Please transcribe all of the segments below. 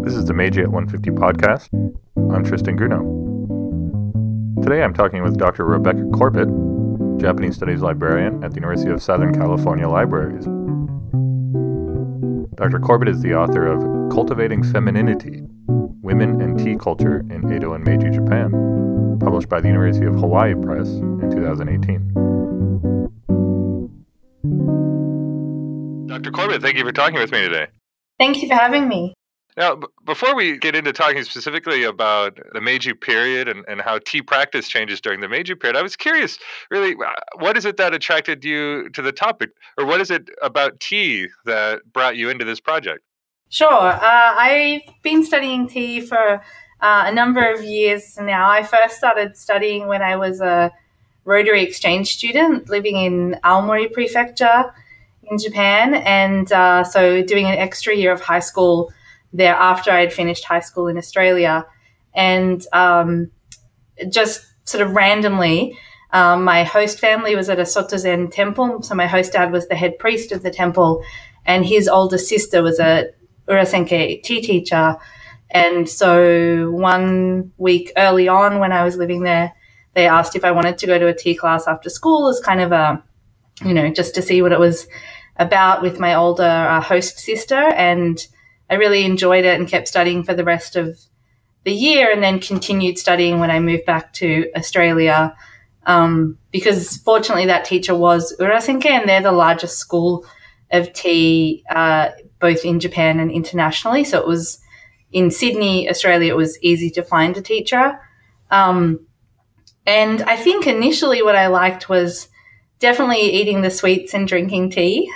This is the Meiji at 150 podcast. I'm Tristan Grunow. Today I'm talking with Dr. Rebecca Corbett, Japanese Studies librarian at the University of Southern California Libraries. Dr. Corbett is the author of Cultivating Femininity, Women and Tea Culture in Edo and Meiji Japan, published by the University of Hawaii Press in 2018. Dr. Corbett, thank you for talking with me today. Thank you for having me. Now, before we get into talking specifically about the Meiji period and how tea practice changes during the Meiji period, I was curious, really, what is it that attracted you to the topic? Or what is it about tea that brought you into this project? Sure. I've been studying tea for a number of years now. I first started studying when I was a Rotary exchange student living in Aomori Prefecture in Japan. And so doing an extra year of high school there after I had finished high school in Australia. And just sort of randomly, my host family was at a Soto Zen temple. So my host dad was the head priest of the temple, and his older sister was a Urasenke tea teacher. And so one week early on when I was living there, they asked if I wanted to go to a tea class after school as kind of a, just to see what it was about with my older host sister. And I really enjoyed it and kept studying for the rest of the year, and then continued studying when I moved back to Australia, because fortunately that teacher was Urasenke, and they're the largest school of tea both in Japan and internationally. So it was in Sydney, Australia, it was easy to find a teacher. And I think initially what I liked was definitely eating the sweets and drinking tea.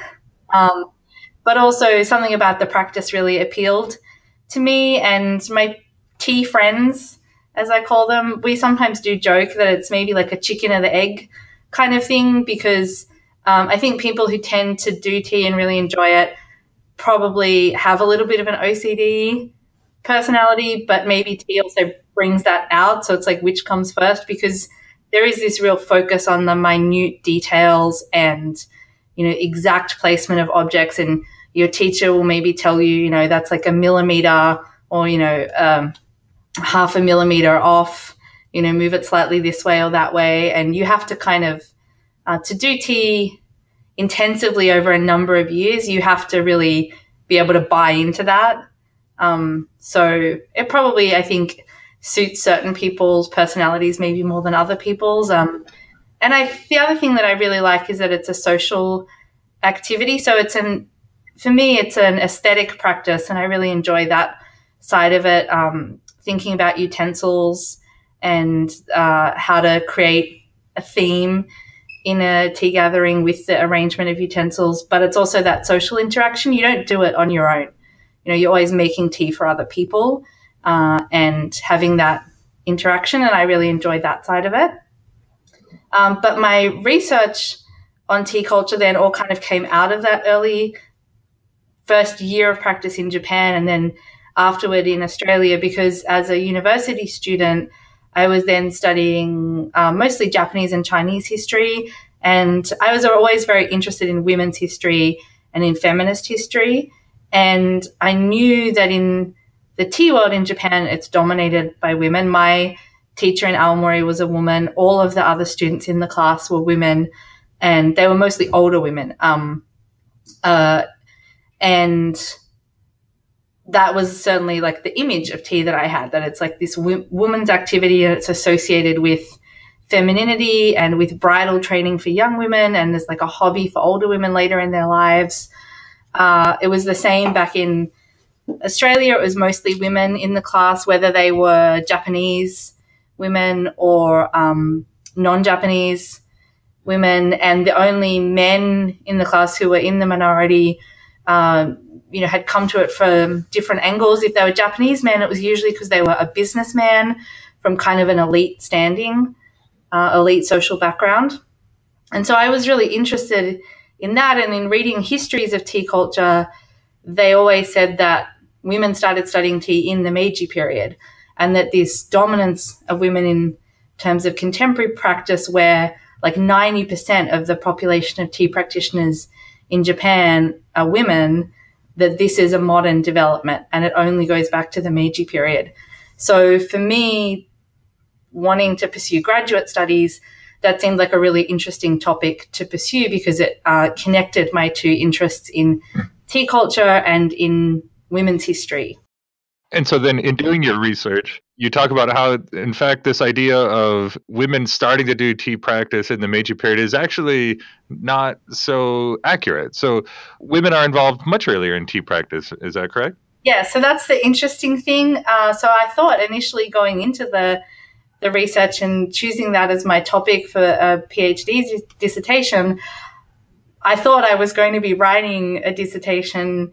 But also something about the practice really appealed to me, and my tea friends, as I call them. We sometimes do joke that it's maybe like a chicken or the egg kind of thing, because I think people who tend to do tea and really enjoy it probably have a little bit of an OCD personality, but maybe tea also brings that out. So it's like, which comes first? Because there is this real focus on the minute details and, exact placement of objects, and your teacher will maybe tell you, that's like a millimeter or, half a millimeter off, move it slightly this way or that way. And you have to kind of, to do tea intensively over a number of years, you have to really be able to buy into that. So it probably, I think, suits certain people's personalities maybe more than other people's. And the other thing that I really like is that it's a social activity. So for me, it's an aesthetic practice, and I really enjoy that side of it, thinking about utensils and how to create a theme in a tea gathering with the arrangement of utensils. But it's also that social interaction. You don't do it on your own. You're always making tea for other people and having that interaction, and I really enjoyed that side of it. But my research on tea culture then all kind of came out of that early first year of practice in Japan, and then afterward in Australia, because as a university student, I was then studying mostly Japanese and Chinese history, and I was always very interested in women's history and in feminist history. And I knew that in the tea world in Japan, it's dominated by women. My teacher in Aomori was a woman. All of the other students in the class were women, and they were mostly older women. And that was certainly like the image of tea that I had, that it's like this woman's activity, and it's associated with femininity and with bridal training for young women, and there's like a hobby for older women later in their lives. It was the same back in Australia. It was mostly women in the class, whether they were Japanese women or non-Japanese women, and the only men in the class who were in the minority had come to it from different angles. If they were Japanese men, it was usually because they were a businessman from kind of an elite standing, elite social background. And so I was really interested in that, and in reading histories of tea culture, they always said that women started studying tea in the Meiji period, and that this dominance of women in terms of contemporary practice, where like 90% of the population of tea practitioners in Japan are women, that this is a modern development and it only goes back to the Meiji period. So for me, wanting to pursue graduate studies, that seemed like a really interesting topic to pursue because it connected my two interests in tea culture and in women's history. And so then in doing your research, you talk about how, in fact, this idea of women starting to do tea practice in the Meiji period is actually not so accurate. So women are involved much earlier in tea practice. Is that correct? Yeah, so that's the interesting thing. So I thought initially going into the research and choosing that as my topic for a PhD dissertation, I thought I was going to be writing a dissertation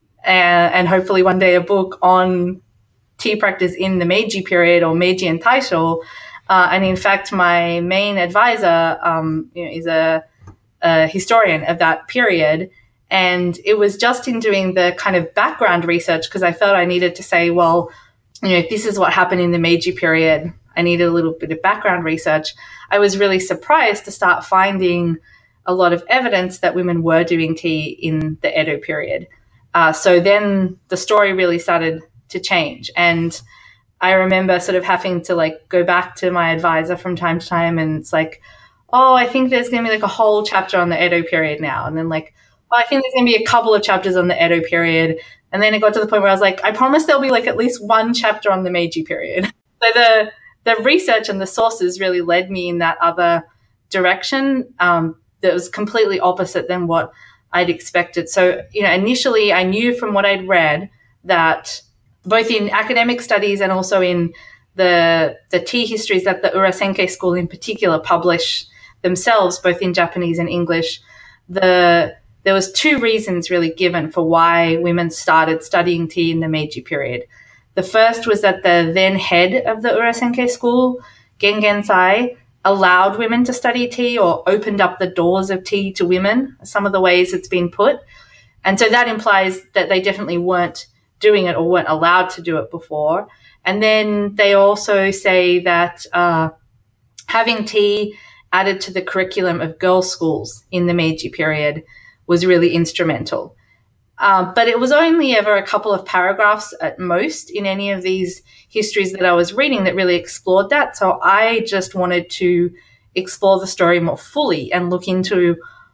and hopefully one day a book on tea practice in the Meiji period or Meiji and Taisho. And in fact, my main advisor is a historian of that period. And it was just in doing the kind of background research because I felt I needed to say, well, if this is what happened in the Meiji period, I needed a little bit of background research. I was really surprised to start finding a lot of evidence that women were doing tea in the Edo period. So then the story really started to change. And I remember sort of having to go back to my advisor from time to time. And it's like, oh, I think there's going to be a whole chapter on the Edo period now. And then oh, I think there's going to be a couple of chapters on the Edo period. And then it got to the point where I was like, I promise there'll be at least one chapter on the Meiji period. So the research and the sources really led me in that other direction that was completely opposite than what I'd expected. So, initially I knew from what I'd read that both in academic studies and also in the tea histories that the Urasenke school in particular publish themselves, both in Japanese and English, there was two reasons really given for why women started studying tea in the Meiji period. The first was that the then head of the Urasenke school, Gengensai, allowed women to study tea or opened up the doors of tea to women, some of the ways it's been put. And so that implies that they definitely weren't doing it or weren't allowed to do it before. And then they also say that having tea added to the curriculum of girls' schools in the Meiji period was really instrumental. But it was only ever a couple of paragraphs at most in any of these histories that I was reading that really explored that. So I just wanted to explore the story more fully and look into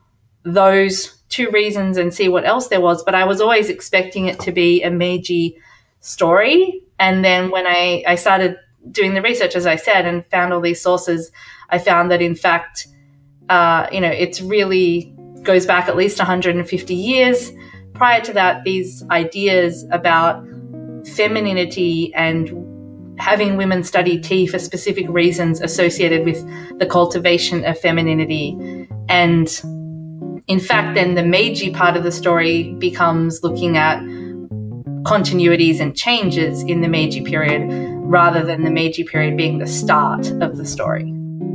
those two reasons and see what else there was. But I was always expecting it to be a Meiji story. And then when I started doing the research, as I said, and found all these sources, I found that in fact, it's really goes back at least 150 years. Prior to that, these ideas about femininity and having women study tea for specific reasons associated with the cultivation of femininity. And in fact, then the Meiji part of the story becomes looking at continuities and changes in the Meiji period rather than the Meiji period being the start of the story.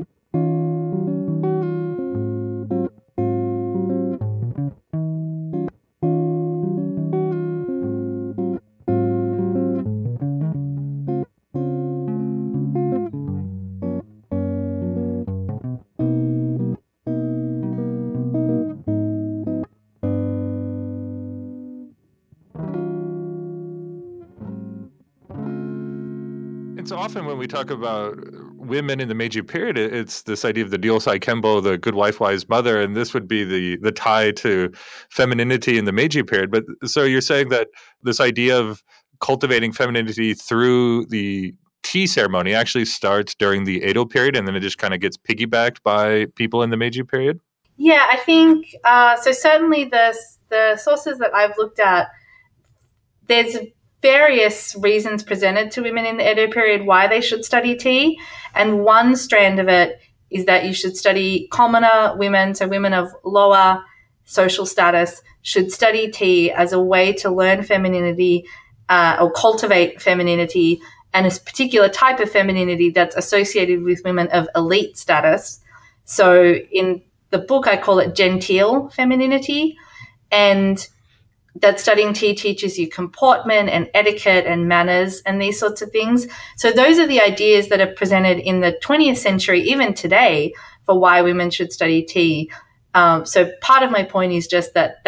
So often when we talk about women in the Meiji period, it's this idea of the Ryosai Kembo, the good wife, wise mother, and this would be the tie to femininity in the Meiji period. But so you're saying that this idea of cultivating femininity through the tea ceremony actually starts during the Edo period, and then it just kind of gets piggybacked by people in the Meiji period? Yeah, I think so. Certainly, the sources that I've looked at, there's various reasons presented to women in the Edo period why they should study tea. And one strand of it is that you should study commoner women, so women of lower social status should study tea as a way to learn femininity or cultivate femininity and a particular type of femininity that's associated with women of elite status. So in the book, I call it genteel femininity, and that studying tea teaches you comportment and etiquette and manners and these sorts of things. So those are the ideas that are presented in the 20th century, even today, for why women should study tea. So part of my point is just that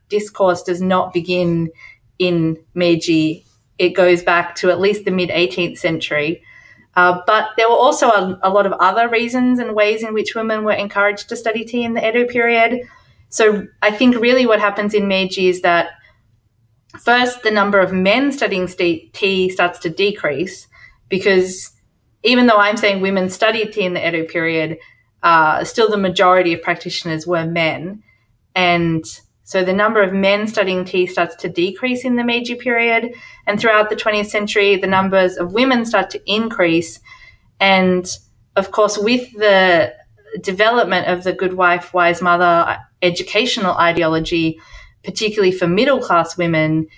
discourse does not begin in Meiji. It goes back to at least the mid-18th century. But there were also a lot of other reasons and ways in which women were encouraged to study tea in the Edo period. So I think really what happens in Meiji is that first, the number of men studying tea starts to decrease, because even though I'm saying women studied tea in the Edo period, still the majority of practitioners were men. And so the number of men studying tea starts to decrease in the Meiji period. And throughout the 20th century, the numbers of women start to increase. And of course, with the development of the good wife, wise mother educational ideology, particularly for middle-class women,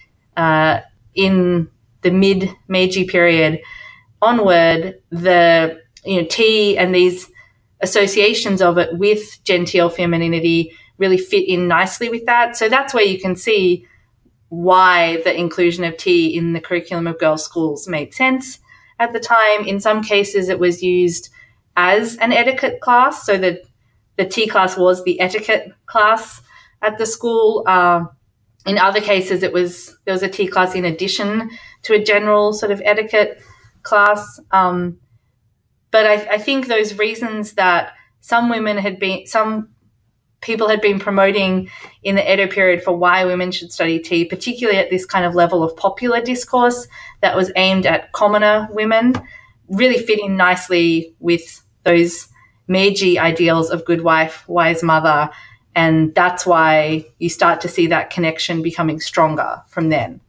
in the mid-Meiji period onward, the tea and these associations of it with genteel femininity really fit in nicely with that. So that's where you can see why the inclusion of tea in the curriculum of girls' schools made sense at the time. In some cases, it was used as an etiquette class, so that the tea class was the etiquette class at the school. In other cases, there was a tea class in addition to a general sort of etiquette class. But I think those reasons that some people had been promoting in the Edo period for why women should study tea, particularly at this kind of level of popular discourse that was aimed at commoner women, really fit in nicely with those Meiji ideals of good wife, wise mother. And that's why you start to see that connection becoming stronger from then.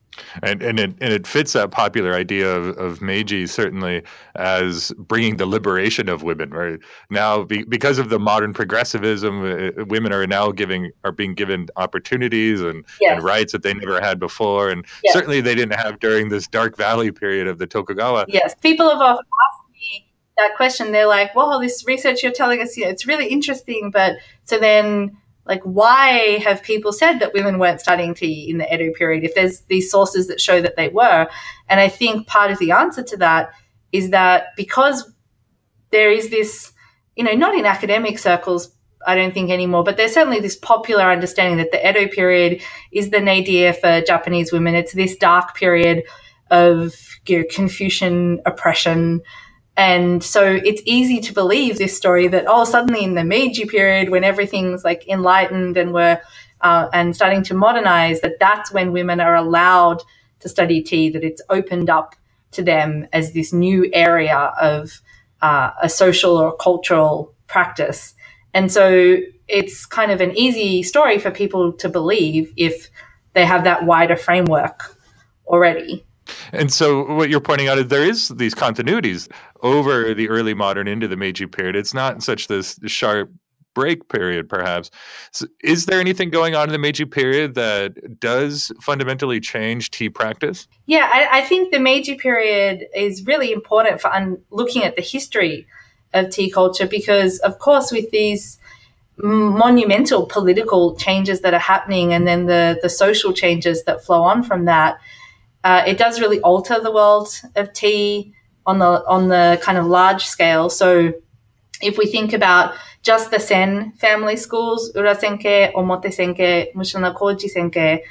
And it fits that popular idea of Meiji certainly as bringing the liberation of women. Right now, because of the modern progressivism, women are now being given opportunities and rights that they never had before, and certainly they didn't have during this Dark Valley period of the Tokugawa. Yes, people have often asked me that question. They're like, "Well, this research you're telling us, it's really interesting, but so then." Like, why have people said that women weren't studying tea in the Edo period if there's these sources that show that they were? And I think part of the answer to that is that because there is this, not in academic circles, I don't think anymore, but there's certainly this popular understanding that the Edo period is the nadir for Japanese women. It's this dark period of Confucian oppression. And so it's easy to believe this story that, suddenly in the Meiji period, when everything's like enlightened and we're and starting to modernize, that's when women are allowed to study tea, that it's opened up to them as this new area of a social or cultural practice. And so it's kind of an easy story for people to believe if they have that wider framework already. And so what you're pointing out is there is these continuities over the early modern into the Meiji period. It's not such this sharp break period, perhaps. So is there anything going on in the Meiji period that does fundamentally change tea practice? Yeah, I think the Meiji period is really important for looking at the history of tea culture because, of course, with these monumental political changes that are happening and then the social changes that flow on from that, it does really alter the world of tea on the kind of large scale. So if we think about just the Sen family schools, Urasenke, Omotesenke, Mushanakoji Senke,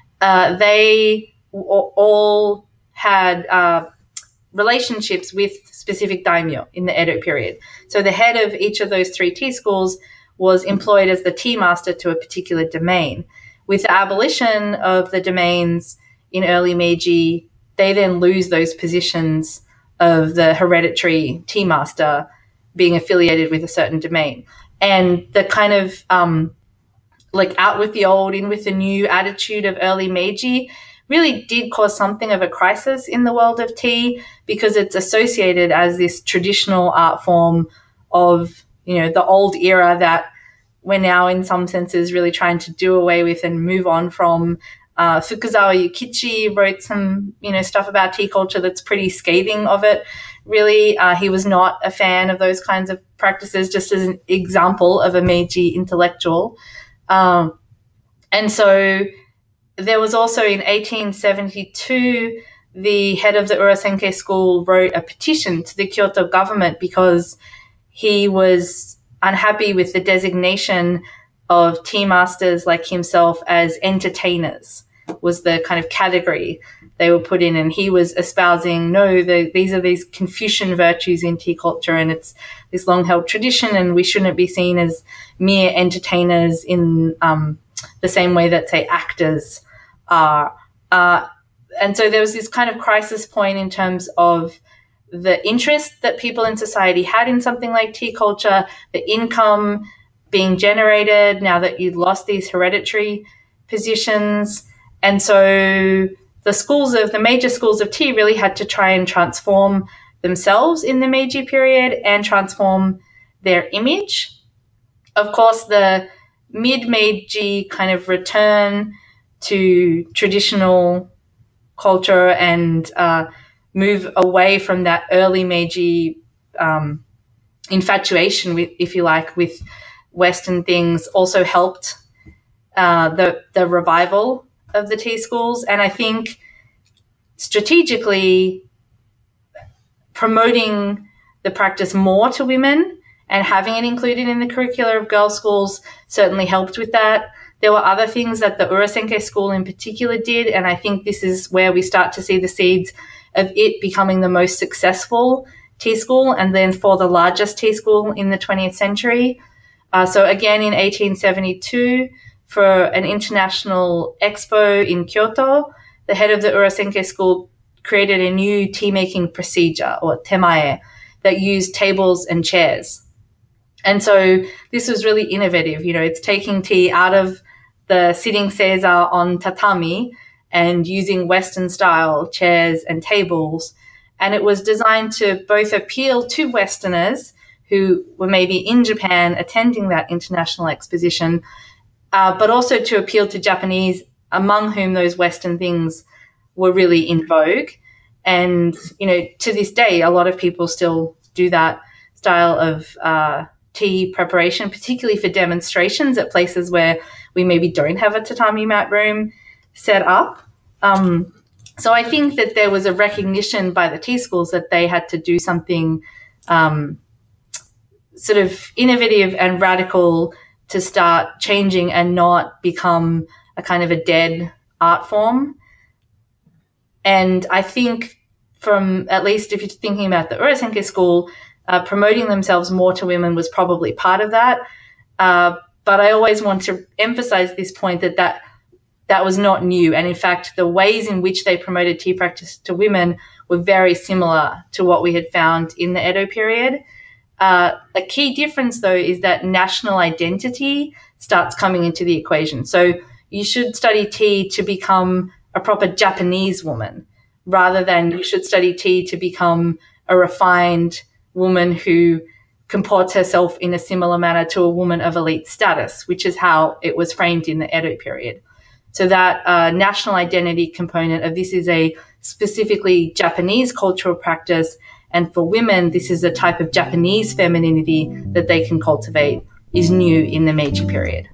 they all had relationships with specific daimyo in the Edo period. So the head of each of those three tea schools was employed as the tea master to a particular domain. With the abolition of the domains in early Meiji, they then lose those positions of the hereditary tea master being affiliated with a certain domain. And the kind of out with the old, in with the new attitude of early Meiji really did cause something of a crisis in the world of tea because it's associated as this traditional art form of, the old era that we're now in some senses really trying to do away with and move on from. Fukuzawa Yukichi wrote some, stuff about tea culture that's pretty scathing of it. Really, he was not a fan of those kinds of practices, just as an example of a Meiji intellectual. And so there was also in 1872, the head of the Urasenke school wrote a petition to the Kyoto government because he was unhappy with the designation of tea masters like himself as entertainers was the kind of category they were put in, and he was espousing, no, these are these Confucian virtues in tea culture, and it's this long-held tradition, and we shouldn't be seen as mere entertainers in the same way that, say, actors are. And so there was this kind of crisis point in terms of the interest that people in society had in something like tea culture, the income being generated now that you'd lost these hereditary positions. And so the major schools of tea really had to try and transform themselves in the Meiji period and transform their image. Of course, the mid-Meiji kind of return to traditional culture and move away from that early Meiji infatuation, if you like, with Western things also helped the revival of the tea schools. And I think strategically promoting the practice more to women and having it included in the curricula of girls' schools certainly helped with that. There were other things that the Urasenke school in particular did, and I think this is where we start to see the seeds of it becoming the most successful tea school, and then for the largest tea school in the 20th century. So again, in 1872, for an international expo in Kyoto, the head of the Urasenke school created a new tea-making procedure, or temae, that used tables and chairs. And so this was really innovative. You know, it's taking tea out of the sitting seiza on tatami and using Western-style chairs and tables. And it was designed to both appeal to Westerners who were maybe in Japan attending that international exposition, but also to appeal to Japanese, among whom those Western things were really in vogue. And, you know, to this day, a lot of people still do that style of tea preparation, particularly for demonstrations at places where we maybe don't have a tatami mat room set up. So I think that there was a recognition by the tea schools that they had to do something sort of innovative and radical to start changing and not become a kind of a dead art form. And I think from, at least if you're thinking about the Urasenke school, promoting themselves more to women was probably part of that. But I always want to emphasize this point that was not new. And in fact, the ways in which they promoted tea practice to women were very similar to what we had found in the Edo period. A key difference, though, is that national identity starts coming into the equation. So you should study tea to become a proper Japanese woman, rather than you should study tea to become a refined woman who comports herself in a similar manner to a woman of elite status, which is how it was framed in the Edo period. So that national identity component of this is a specifically Japanese cultural practice, and for women, this is a type of Japanese femininity that they can cultivate, is new in the Meiji period.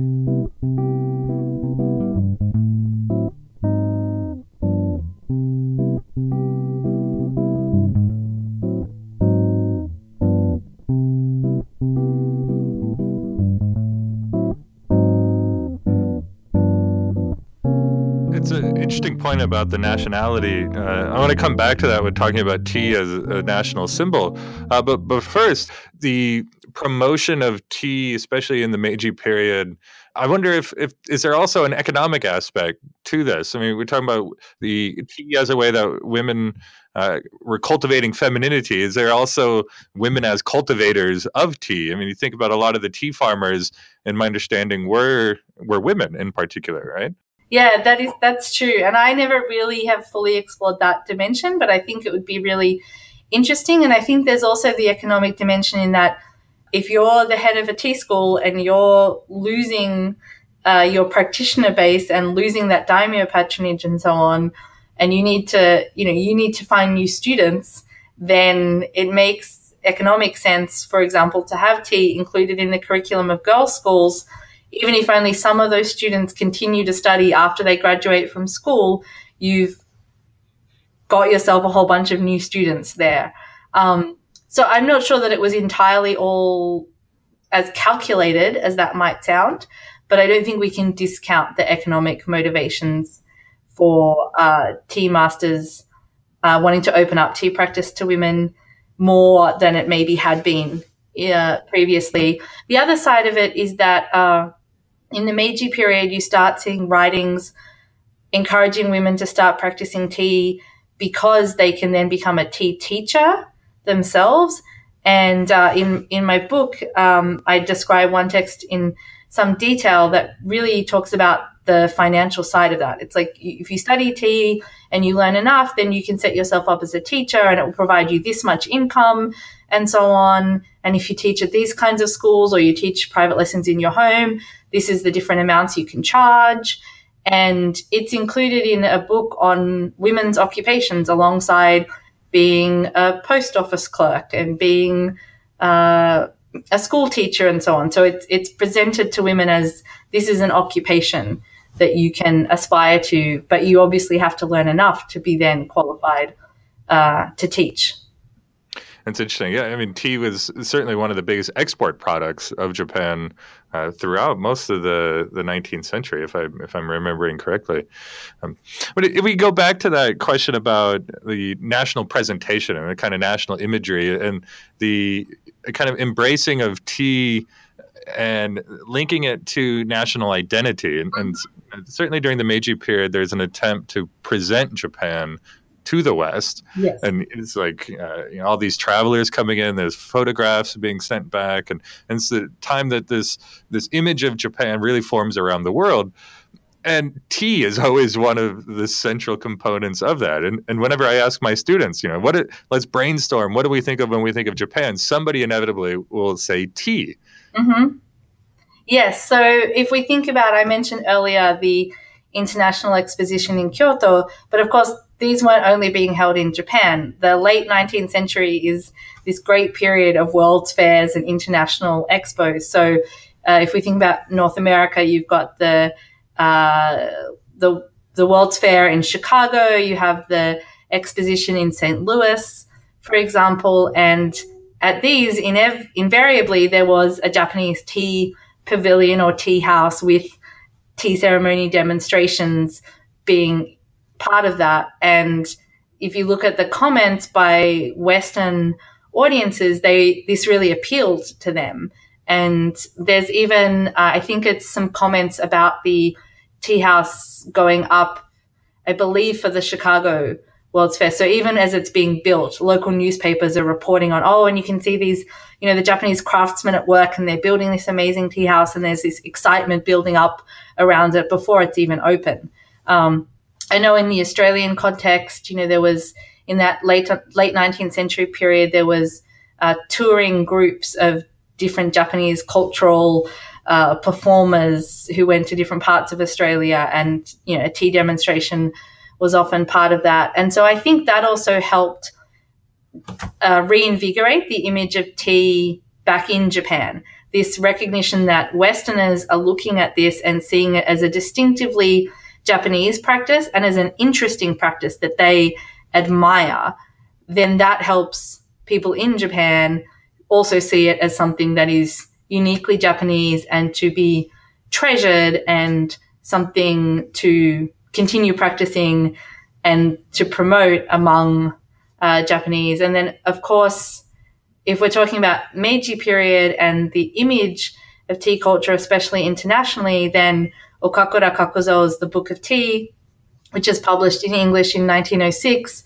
It's an interesting point about the nationality. I want to come back to that with talking about tea as a national symbol. But first, the promotion of tea, especially in the Meiji period, I wonder if is there also an economic aspect to this? I mean, we're talking about the tea as a way that women were cultivating femininity. Is there also women as cultivators of tea? I mean, you think about a lot of the tea farmers, in my understanding, were women in particular, right? Yeah, that's true. And I never really have fully explored that dimension, but I think it would be really interesting. And I think there's also the economic dimension in that if you're the head of a tea school and you're losing your practitioner base and losing that daimyo patronage and so on, and you need to find new students, then it makes economic sense, for example, to have tea included in the curriculum of girls' schools. Even if only some of those students continue to study after they graduate from school, you've got yourself a whole bunch of new students there. So I'm not sure that it was entirely all as calculated as that might sound, but I don't think we can discount the economic motivations for tea masters wanting to open up tea practice to women more than it maybe had been previously. The other side of it is that in the Meiji period, you start seeing writings encouraging women to start practicing tea because they can then become a tea teacher themselves. And in my book, I describe one text in some detail that really talks about the financial side of that. It's like if you study tea and you learn enough, then you can set yourself up as a teacher and it will provide you this much income and so on. And if you teach at these kinds of schools or you teach private lessons in your home, this is the different amounts you can charge. And it's included in a book on women's occupations alongside being a post office clerk and being a school teacher and so on. So it's presented to women as this is an occupation that you can aspire to, but you obviously have to learn enough to be then qualified to teach. That's interesting. Yeah, I mean, tea was certainly one of the biggest export products of Japan throughout most of the 19th century, if I'm remembering correctly. But if we go back to that question about the national presentation and the kind of national imagery and the kind of embracing of tea and linking it to national identity, and certainly during the Meiji period, there's an attempt to present Japan to the West. Yes. And it's like all these travelers coming in, there's photographs being sent back, and it's the time that this image of Japan really forms around the world. And tea is always one of the central components of that. And whenever I ask my students, let's brainstorm, what do we think of when we think of Japan? Somebody inevitably will say tea. Mm-hmm. Yes. So if we think about, I mentioned earlier the International Exposition in Kyoto, but of course, these weren't only being held in Japan. The late 19th century is this great period of world's fairs and international expos. So if we think about North America, you've got the World's Fair in Chicago, you have the exposition in St. Louis, for example, and at these, invariably, there was a Japanese tea pavilion or tea house with tea ceremony demonstrations being part of that. And if you look at the comments by Western audiences, this really appealed to them. And there's even, I think it's some comments about the tea house going up, I believe, for the Chicago World's Fair. So even as it's being built, local newspapers are reporting on, and you can see these, the Japanese craftsmen at work and they're building this amazing tea house, and there's this excitement building up around it before it's even open. I know in the Australian context, there was in that late 19th century period, there was touring groups of different Japanese cultural performers who went to different parts of Australia, and a tea demonstration was often part of that. And so I think that also helped reinvigorate the image of tea back in Japan. This recognition that Westerners are looking at this and seeing it as a distinctively Japanese practice and as an interesting practice that they admire, then that helps people in Japan also see it as something that is uniquely Japanese and to be treasured and something to continue practicing and to promote among Japanese. And then, of course, if we're talking about Meiji period and the image of tea culture, especially internationally, then Okakura Kakuzo's The Book of Tea, which is published in English in 1906,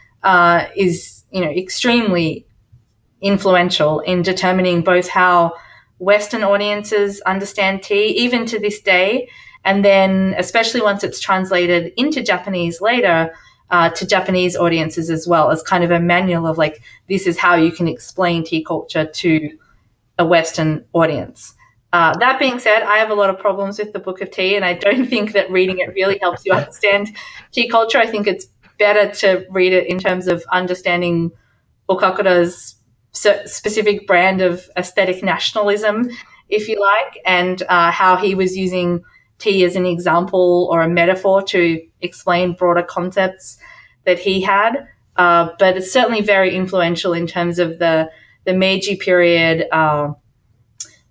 is extremely influential in determining both how Western audiences understand tea, even to this day, and then especially once it's translated into Japanese later, to Japanese audiences as well, as kind of a manual of this is how you can explain tea culture to a Western audience. That being said, I have a lot of problems with The Book of Tea, and I don't think that reading it really helps you understand tea culture. I think it's better to read it in terms of understanding Okakura's specific brand of aesthetic nationalism, if you like, and how he was using tea as an example or a metaphor to explain broader concepts that he had. But it's certainly very influential in terms of the Meiji period,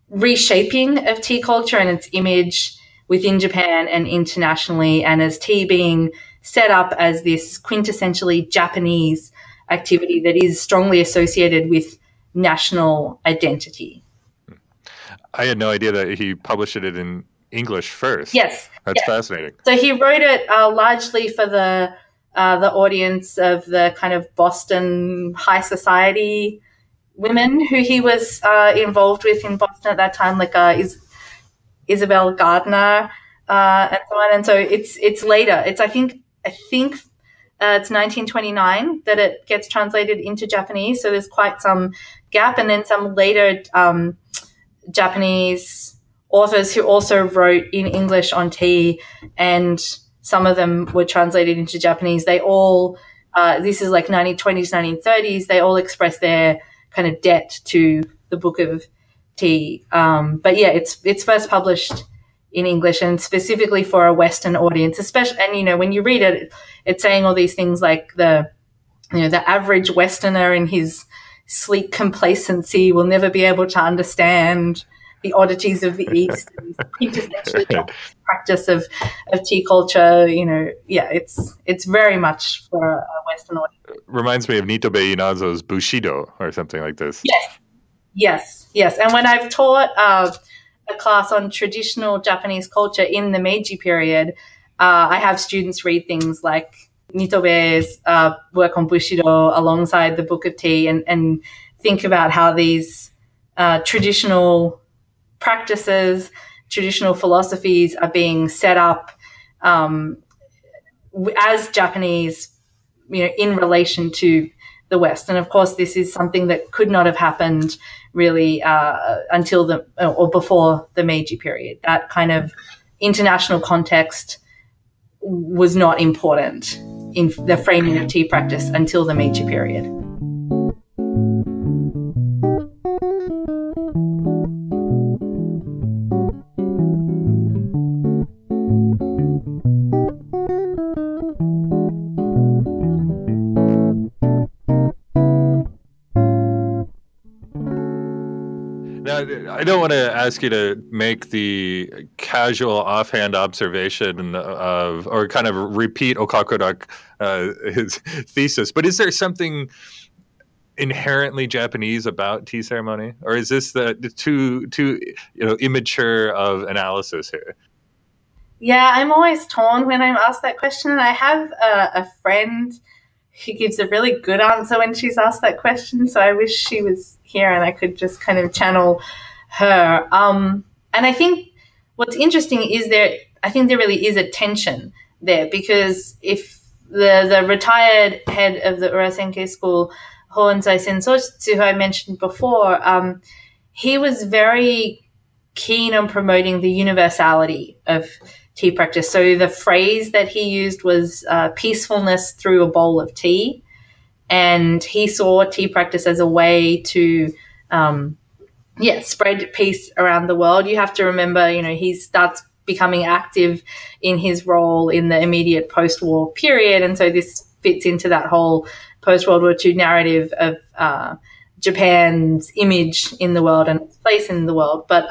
reshaping of tea culture and its image within Japan and internationally, and as tea being set up as this quintessentially Japanese activity that is strongly associated with national identity. I had no idea that he published it in English first. Yes. That's fascinating. So he wrote it largely for the audience of the kind of Boston high society women who he was involved with in Boston at that time, like Isabel Gardner and so on. And so it's later. I think it's 1929 that it gets translated into Japanese. So there's quite some gap, and then some later Japanese authors who also wrote in English on tea, and some of them were translated into Japanese. They all, this is like 1920s, 1930s, they all express their kind of debt to the Book of Tea. But yeah, it's first published in English and specifically for a Western audience, especially, and when you read it, it's saying all these things like the average Westerner in his sleek complacency will never be able to understand the oddities of the East, and quintessentially practice of tea culture. It's very much for a Western audience. Reminds me of Nitobe Inazo's Bushido or something like this. Yes. And when I've taught a class on traditional Japanese culture in the Meiji period, I have students read things like Nitobe's work on Bushido alongside the Book of Tea, and think about how these traditional practices, traditional philosophies are being set up as Japanese, in relation to the West. And of course, this is something that could not have happened really until or before the Meiji period. That kind of international context was not important in the framing of tea practice until the Meiji period. I don't want to ask you to make the casual offhand observation of, or kind of repeat Okakurak, his thesis, but is there something inherently Japanese about tea ceremony, or is this the too immature of analysis here? Yeah, I'm always torn when I'm asked that question, and I have a friend who gives a really good answer when she's asked that question, so I wish she was here and I could just kind of channel her. And I think what's interesting is I think there really is a tension there, because if the retired head of the Urasenke school, Hohensai Sensotsu, who I mentioned before, he was very keen on promoting the universality of tea practice. So the phrase that he used was peacefulness through a bowl of tea. And he saw tea practice as a way to, spread peace around the world. You have to remember, he starts becoming active in his role in the immediate post-war period. And so this fits into that whole post-World War II narrative of Japan's image in the world and its place in the world. But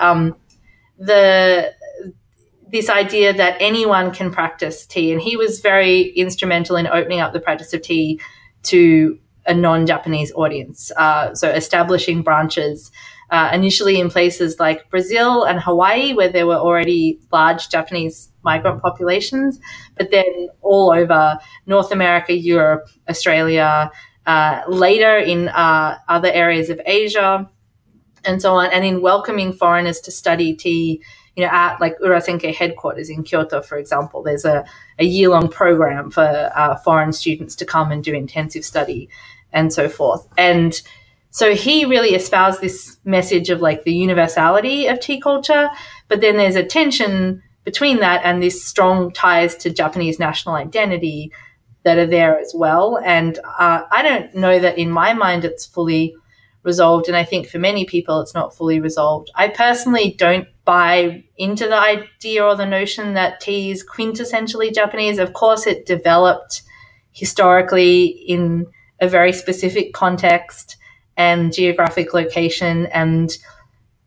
this idea that anyone can practice tea, and he was very instrumental in opening up the practice of tea to a non-Japanese audience. So establishing branches initially in places like Brazil and Hawaii, where there were already large Japanese migrant populations, but then all over North America, Europe, Australia, later in other areas of Asia, and so on, and in welcoming foreigners to study tea, at like Urasenke headquarters in Kyoto, for example. There's a year-long program for foreign students to come and do intensive study and so forth. And so he really espoused this message of like the universality of tea culture, but then there's a tension between that and this strong ties to Japanese national identity that are there as well. And I don't know that in my mind it's fully resolved, and I think for many people it's not fully resolved. I personally don't buy into the idea or the notion that tea is quintessentially Japanese. Of course, it developed historically in a very specific context and geographic location, and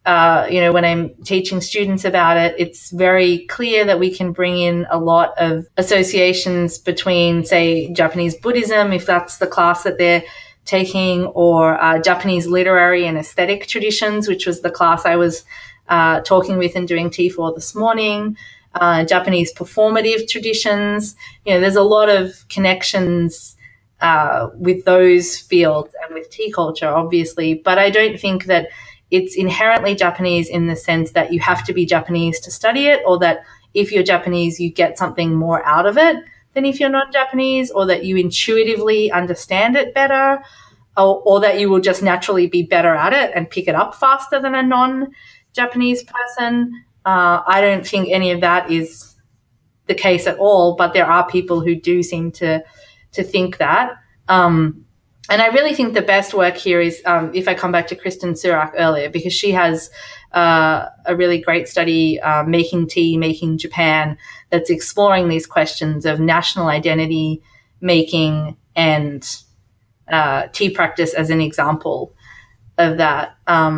when I'm teaching students about it, it's very clear that we can bring in a lot of associations between, say, Japanese Buddhism, if that's the class that they're taking, or Japanese literary and aesthetic traditions, which was the class I was talking with and doing tea for this morning, Japanese performative traditions. There's a lot of connections with those fields and with tea culture, obviously, but I don't think that it's inherently Japanese in the sense that you have to be Japanese to study it, or that if you're Japanese, you get something more out of it than if you're not Japanese, or that you intuitively understand it better, or that you will just naturally be better at it and pick it up faster than a non-Japanese person. I don't think any of that is the case at all, but there are people who do seem to think that. And I really think the best work here is, if I come back to Kristen Surak earlier, because she has a really great study, Making Tea, Making Japan, that's exploring these questions of national identity making and tea practice as an example of that.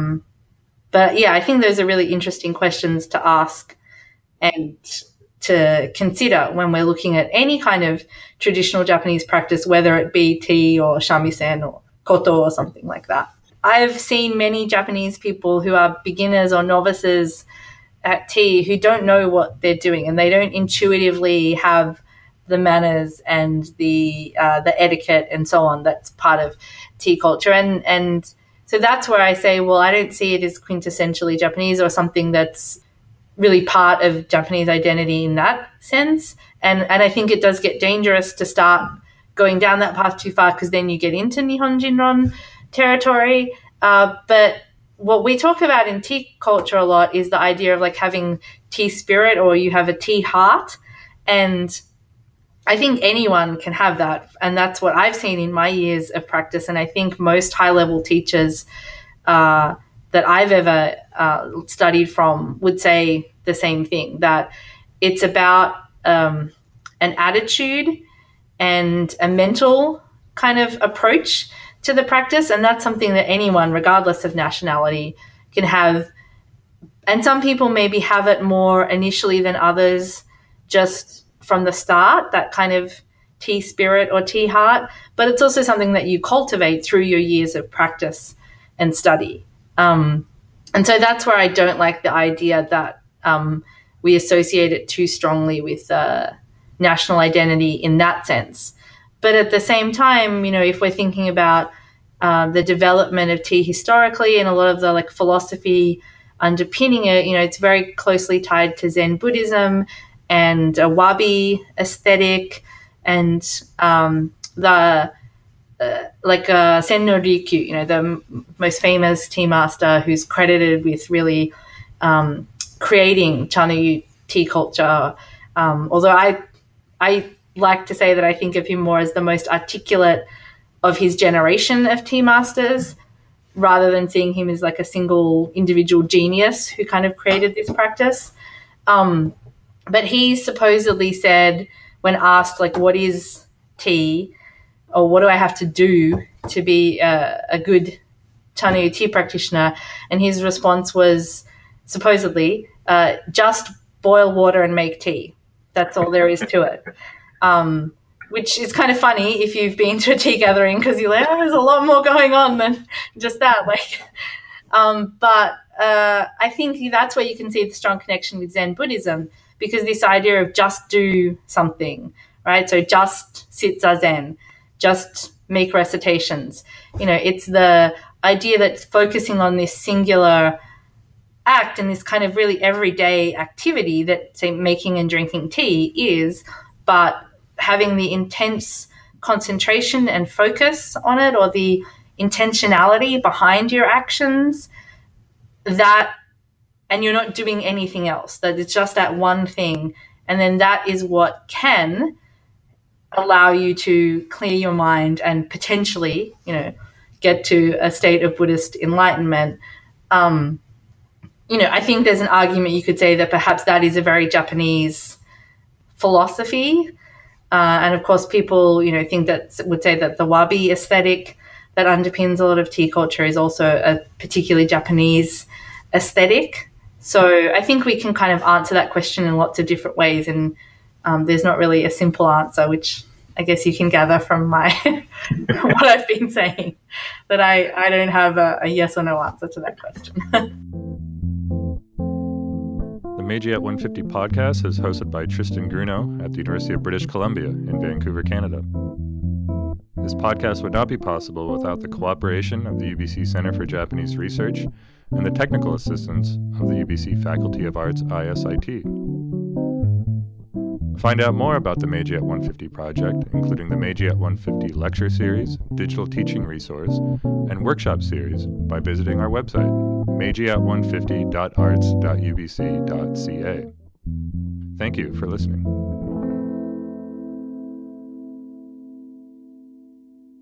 But yeah, I think those are really interesting questions to ask and to consider when we're looking at any kind of traditional Japanese practice, whether it be tea or shamisen or koto or something like that. I've seen many Japanese people who are beginners or novices at tea who don't know what they're doing, and they don't intuitively have the manners and the etiquette and so on that's part of tea culture. And so that's where I say, well, I don't see it as quintessentially Japanese or something that's really part of Japanese identity in that sense. And I think it does get dangerous to start going down that path too far, because then you get into Nihon Jinron territory. But what we talk about in tea culture a lot is the idea of like having tea spirit, or you have a tea heart. And I think anyone can have that. And that's what I've seen in my years of practice. And I think most high-level teachers that I've ever studied from would say the same thing, that it's about an attitude and a mental kind of approach to the practice. And that's something that anyone, regardless of nationality, can have. And some people maybe have it more initially than others, just from the start, that kind of tea spirit or tea heart. But it's also something that you cultivate through your years of practice and study. And so that's where I don't like the idea that we associate it too strongly with national identity in that sense. But at the same time, if we're thinking about the development of tea historically and a lot of the like philosophy underpinning it, it's very closely tied to Zen Buddhism and a wabi aesthetic, and the Senno Rikyu, the most famous tea master who's credited with really creating Chanayu tea culture. Although I like to say that I think of him more as the most articulate of his generation of tea masters, rather than seeing him as like a single individual genius who kind of created this practice. But he supposedly said, when asked like, what is tea, or what do I have to do to be a good Chanayu tea practitioner? And his response was supposedly, just boil water and make tea. That's all there is to it. Which is kind of funny if you've been to a tea gathering, because you're like, there's a lot more going on than just that. But I think that's where you can see the strong connection with Zen Buddhism, because this idea of just do something, right? So just sit zazen, just make recitations. It's the idea that focusing on this singular act and this kind of really everyday activity that, say, making and drinking tea is, but having the intense concentration and focus on it, or the intentionality behind your actions, that, and you're not doing anything else, that it's just that one thing. And then that is what can allow you to clear your mind and potentially, get to a state of Buddhist enlightenment. I think there's an argument you could say that perhaps that is a very Japanese philosophy. And of course, people, think that would say that the wabi aesthetic that underpins a lot of tea culture is also a particularly Japanese aesthetic. So I think we can kind of answer that question in lots of different ways, and there's not really a simple answer, which I guess you can gather from my what I've been saying, that I don't have a yes or no answer to that question. The Meiji at 150 podcast is hosted by Tristan Grunow at the University of British Columbia in Vancouver, Canada. This podcast would not be possible without the cooperation of the UBC Centre for Japanese Research and the technical assistance of the UBC Faculty of Arts ISIT. Find out more about the Meiji at 150 project, including the Meiji at 150 lecture series, digital teaching resource, and workshop series by visiting our website, meijiat150.arts.ubc.ca. Thank you for listening.